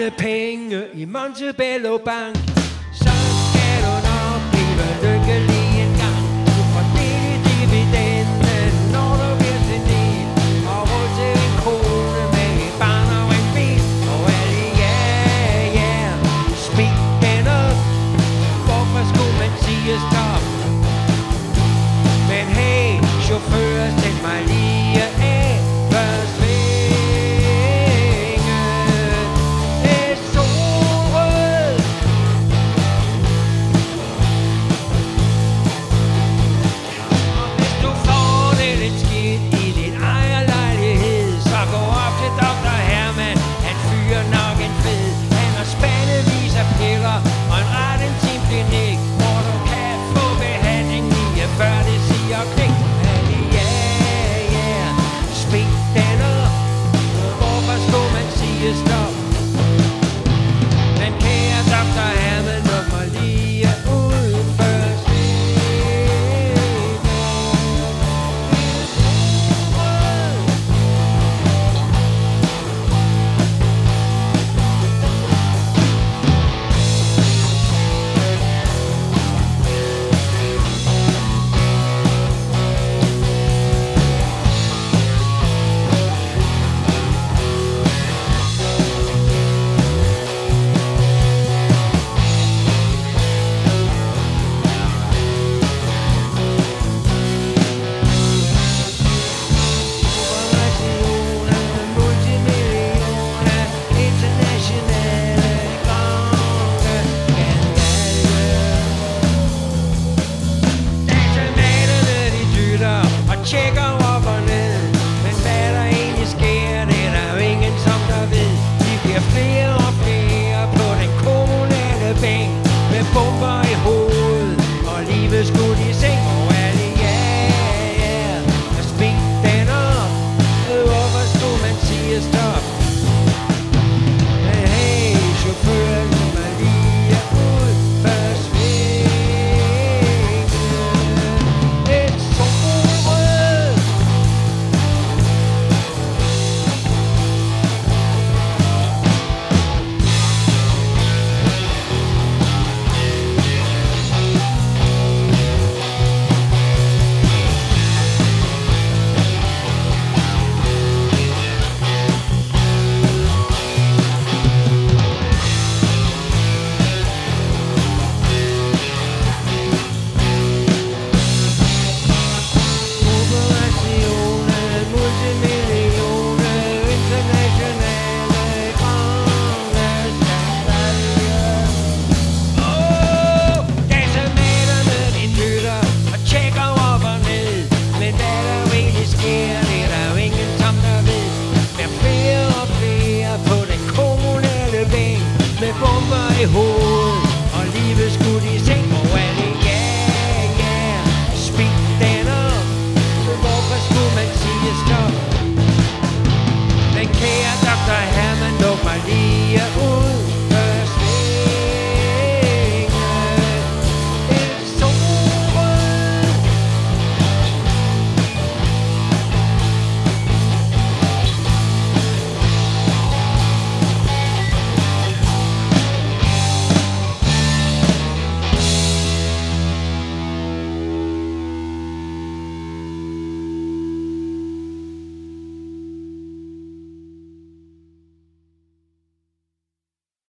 dine penge i Montebello Bank. Så skal du nok blive lykkelig en gang. Du får del i dividenden, når du vil til det. Og råd til en kone med et barn og en bil. Og alle speed den op. Hvorfor skulle man sige stop? Men hey, chauffør, sæt mig lige af. Først svinge et solrød. Og hvis du får det lidt skidt i din ejerlejlighed, så gå op til Dr. Hermann. Han fyrer nok en fed. Han har spandevis af piller og en ret intim klinik, hvor du kan få behandling lige før det siger klik. Speed den op. Hvorfor skulle man sige stop? Men kære Dr. Hermann, luk mig lige ud først. Check